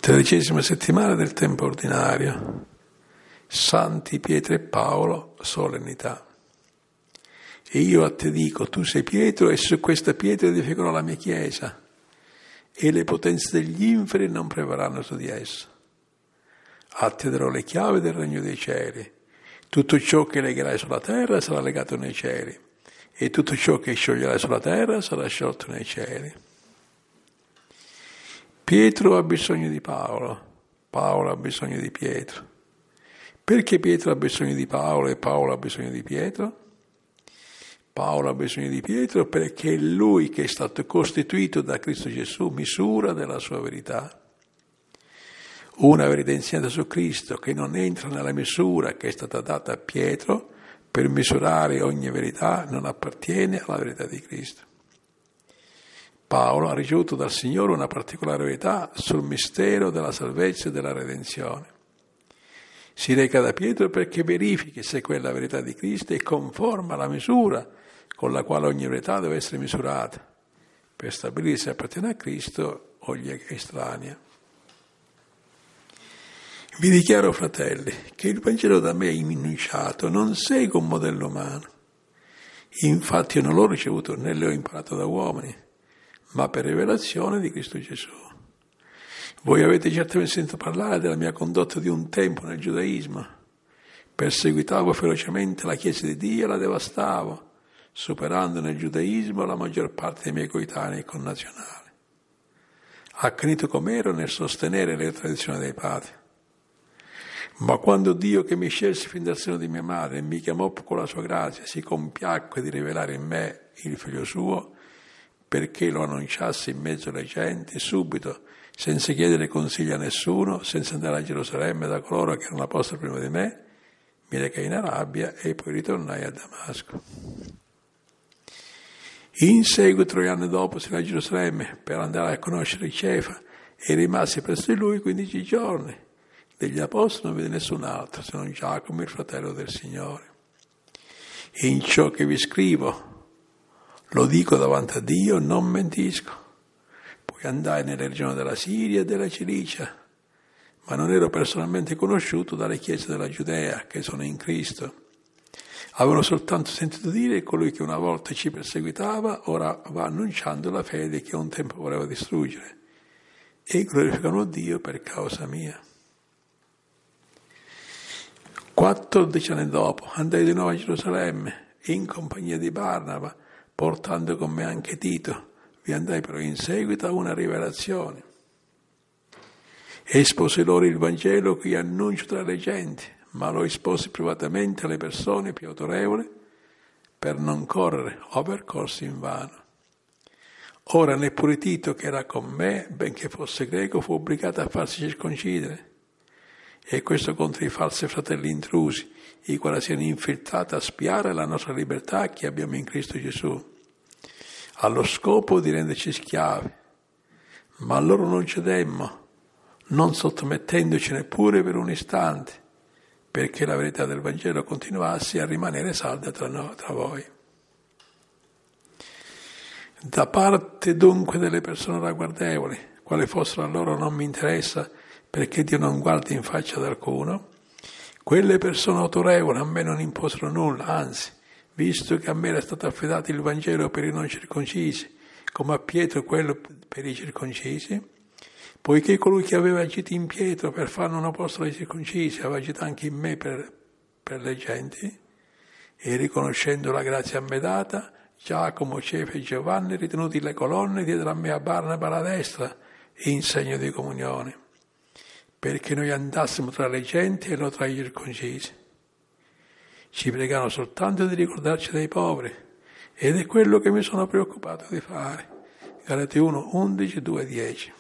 13ª settimana del tempo ordinario. Santi Pietro e Paolo, solennità. E io a te dico, tu sei Pietro, e su questa pietra edificherò la mia chiesa, e le potenze degli inferi non prevarranno su di essa. A te darò le chiavi del regno dei cieli. Tutto ciò che legherai sulla terra sarà legato nei cieli, e tutto ciò che scioglierai sulla terra sarà sciolto nei cieli. Pietro ha bisogno di Paolo, Paolo ha bisogno di Pietro. Perché Pietro ha bisogno di Paolo e Paolo ha bisogno di Pietro? Paolo ha bisogno di Pietro perché è lui che è stato costituito da Cristo Gesù, misura della sua verità. Una verità insegnata su Cristo che non entra nella misura che è stata data a Pietro per misurare ogni verità non appartiene alla verità di Cristo. Paolo ha ricevuto dal Signore una particolare verità sul mistero della salvezza e della redenzione. Si reca da Pietro perché verifichi se quella verità di Cristo è conforme alla misura con la quale ogni verità deve essere misurata, per stabilire se appartiene a Cristo o gli è estranea. Vi dichiaro, fratelli, che il Vangelo da me annunciato non segue un modello umano. Infatti io non l'ho ricevuto né l'ho imparato da uomini, ma per rivelazione di Cristo Gesù. Voi avete certamente sentito parlare della mia condotta di un tempo nel giudaismo. Perseguitavo ferocemente la Chiesa di Dio e la devastavo, superando nel giudaismo la maggior parte dei miei coetanei e connazionali. Accanito com'ero nel sostenere le tradizioni dei padri. Ma quando Dio, che mi scelse fin dal seno di mia madre e mi chiamò con la sua grazia, si compiacque di rivelare in me il figlio suo, perché lo annunciasse in mezzo alle genti, subito, senza chiedere consigli a nessuno, senza andare a Gerusalemme da coloro che erano apostoli prima di me, mi recai in Arabia e poi ritornai a Damasco. In seguito, 3 anni dopo, si andò a Gerusalemme per andare a conoscere Cefa e rimasi presso di lui 15 giorni. Degli apostoli non vide nessun altro, se non Giacomo, il fratello del Signore. In ciò che vi scrivo, lo dico davanti a Dio, non mentisco. Poi andai nelle regioni della Siria e della Cilicia, ma non ero personalmente conosciuto dalle chiese della Giudea che sono in Cristo. Avevo soltanto sentito dire che colui che una volta ci perseguitava ora va annunciando la fede che un tempo voleva distruggere e glorificano Dio per causa mia. 14 anni dopo andai di nuovo a Gerusalemme in compagnia di Barnaba, portando con me anche Tito. Vi andai però in seguito a una rivelazione. Esposi loro il Vangelo che io annuncio tra le genti, ma lo esposi privatamente alle persone più autorevoli per non correre o percorsi in vano. Ora neppure Tito, che era con me, benché fosse greco, fu obbligato a farsi circoncidere. E questo contro i falsi fratelli intrusi, i quali siano infiltrati a spiare la nostra libertà che abbiamo in Cristo Gesù, allo scopo di renderci schiavi. Ma a loro non cedemmo, non sottomettendoci neppure per un istante, perché la verità del Vangelo continuasse a rimanere salda tra voi. Da parte dunque delle persone ragguardevoli, quali fossero a loro non mi interessa, perché Dio non guarda in faccia ad alcuno, quelle persone autorevoli a me non imposero nulla, anzi, visto che a me era stato affidato il Vangelo per i non circoncisi, come a Pietro quello per i circoncisi, poiché colui che aveva agito in Pietro per farne un apostolo ai circoncisi aveva agito anche in me per le genti, e riconoscendo la grazia a me data, Giacomo, Cefa e Giovanni, ritenuti le colonne, diedero a me a Barnaba la destra in segno di comunione, perché noi andassimo tra le genti e non tra i circoncisi. Ci pregano soltanto di ricordarci dei poveri, ed è quello che mi sono preoccupato di fare. Galati 1, 11, 2, 10.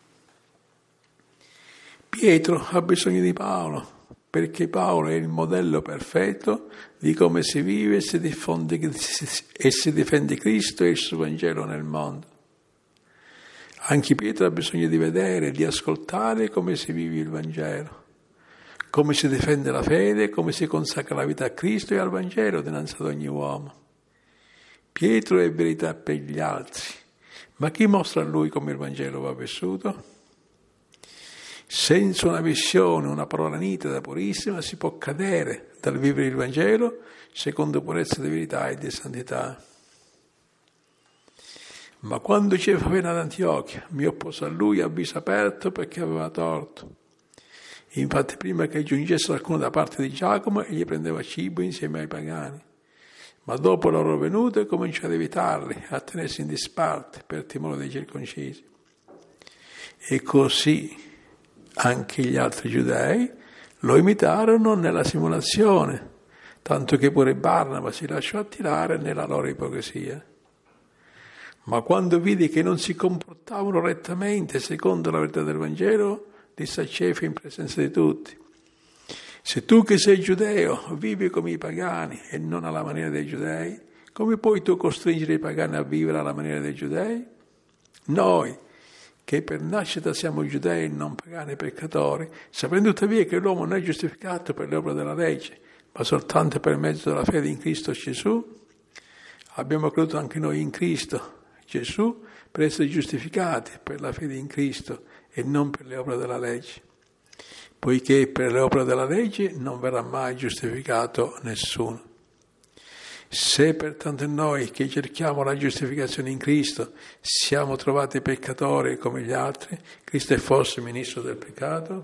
Pietro ha bisogno di Paolo, perché Paolo è il modello perfetto di come si vive e si difende Cristo e il suo Vangelo nel mondo. Anche Pietro ha bisogno di vedere e di ascoltare come si vive il Vangelo, come si difende la fede, come si consacra la vita a Cristo e al Vangelo dinanzi ad ogni uomo. Pietro è verità per gli altri, ma chi mostra a lui come il Vangelo va vissuto? Senza una visione, una parola nitida, purissima, si può cadere dal vivere il Vangelo secondo purezza di verità e di santità. Ma quando Cefa venne ad Antiochia, mi oppose a lui a viso aperto perché aveva torto. Infatti prima che giungesse qualcuno da parte di Giacomo, egli prendeva cibo insieme ai pagani. Ma dopo la loro venuta cominciò ad evitarli, a tenersi in disparte per timore dei circoncisi. E così anche gli altri giudei lo imitarono nella simulazione, tanto che pure Barnaba si lasciò attirare nella loro ipocrisia. Ma quando vidi che non si comportavano rettamente secondo la verità del Vangelo, disse a Cefa in presenza di tutti: se tu che sei giudeo vivi come i pagani e non alla maniera dei giudei, come puoi tu costringere i pagani a vivere alla maniera dei giudei? Noi, che per nascita siamo giudei e non pagani peccatori, sapendo tuttavia che l'uomo non è giustificato per le opere della legge, ma soltanto per mezzo della fede in Cristo Gesù, abbiamo creduto anche noi in Cristo Gesù per essere giustificati per la fede in Cristo e non per le opere della legge, poiché per le opere della legge non verrà mai giustificato nessuno. Se pertanto noi che cerchiamo la giustificazione in Cristo siamo trovati peccatori come gli altri, Cristo è forse ministro del peccato?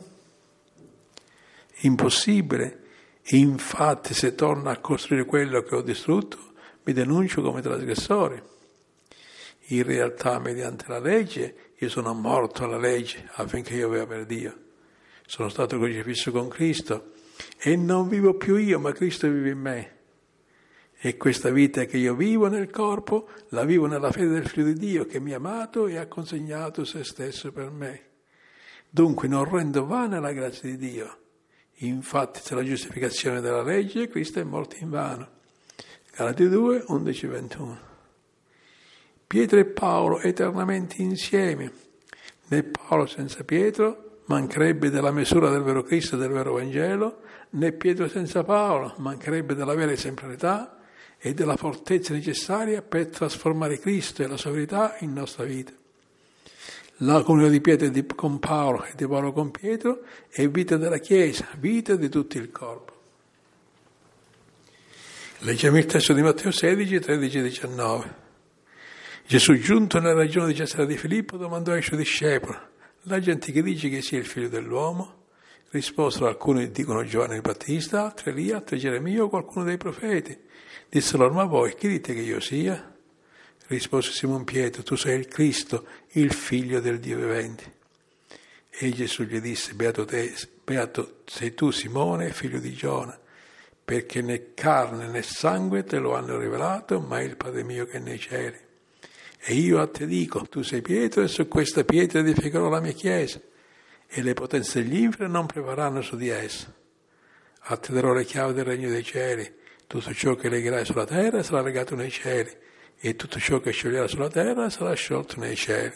Impossibile. Infatti se torno a costruire quello che ho distrutto, mi denuncio come trasgressore. In realtà, mediante la legge, io sono morto alla legge affinché io viva per Dio. Sono stato crocifisso con Cristo e non vivo più io, ma Cristo vive in me. E questa vita che io vivo nel corpo, la vivo nella fede del Figlio di Dio che mi ha amato e ha consegnato se stesso per me. Dunque non rendo vana la grazia di Dio. Infatti, se la giustificazione della legge, Cristo è morto in vano. Galati 2, 11, 21. Pietro e Paolo eternamente insieme. Né Paolo senza Pietro mancherebbe della misura del vero Cristo e del vero Vangelo, né Pietro senza Paolo mancherebbe della vera esemplarità e della fortezza necessaria per trasformare Cristo e la sua verità in nostra vita. La comunione di Pietro con Paolo e di Paolo con Pietro è vita della Chiesa, vita di tutto il corpo. Leggiamo il testo di Matteo 16, 13 e 19. Gesù, giunto nella regione di Cesarea di Filippo, domandò ai suoi discepoli: la gente che dice che sia il figlio dell'uomo? Risposero: alcuni dicono Giovanni il Battista, altri Elia, altri Geremia o qualcuno dei profeti. Disse loro: ma voi chi dite che io sia? Rispose Simon Pietro: tu sei il Cristo, il figlio del Dio vivente. E Gesù gli disse: beato sei tu Simone, figlio di Giona, perché né carne né sangue te lo hanno rivelato, ma il Padre mio che è nei cieli. E io a te dico, tu sei Pietro e su questa pietra edificherò la mia chiesa, e le potenze degli inferi non prevarranno su di essa. A te darò le chiavi del regno dei cieli, tutto ciò che legherai sulla terra sarà legato nei cieli, e tutto ciò che scioglierai sulla terra sarà sciolto nei cieli.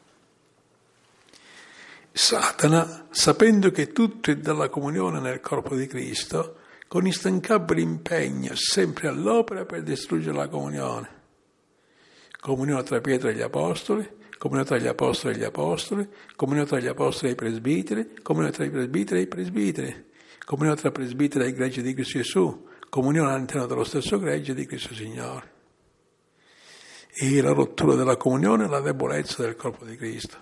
Satana, sapendo che tutto è dalla comunione nel corpo di Cristo, con instancabile impegno, sempre all'opera per distruggere la comunione. Comunione tra Pietro e gli Apostoli, comunione tra gli Apostoli e gli Apostoli, comunione tra gli Apostoli e i presbiteri, comunione tra i presbiteri e i presbiteri, comunione tra presbiteri e i greggi di Cristo Gesù, comunione all'interno dello stesso gregge di Cristo Signore. E la rottura della comunione è la debolezza del corpo di Cristo.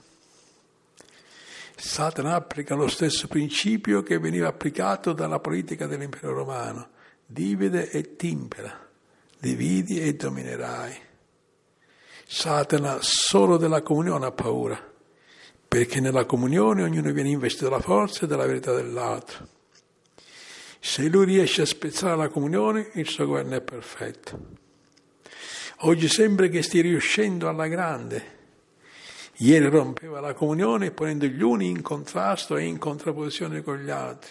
Satana applica lo stesso principio che veniva applicato dalla politica dell'impero romano: divide e timpera, dividi e dominerai. Satana solo della comunione ha paura, perché nella comunione ognuno viene investito dalla forza e della verità dell'altro. Se lui riesce a spezzare la comunione, il suo governo è perfetto. Oggi sembra che stia riuscendo alla grande. Ieri rompeva la comunione ponendo gli uni in contrasto e in contrapposizione con gli altri.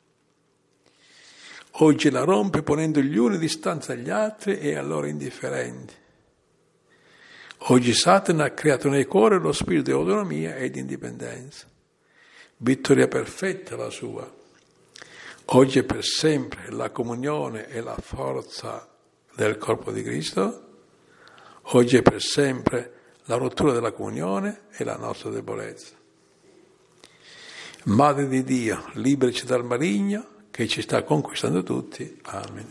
Oggi la rompe ponendo gli uni a distanza dagli altri e a loro indifferenti. Oggi Satana ha creato nei cuori lo spirito di autonomia e di indipendenza. Vittoria perfetta la sua. Oggi e per sempre la comunione è la forza del corpo di Cristo. Oggi e per sempre la rottura della comunione è la nostra debolezza. Madre di Dio, liberaci dal maligno che ci sta conquistando tutti. Amen.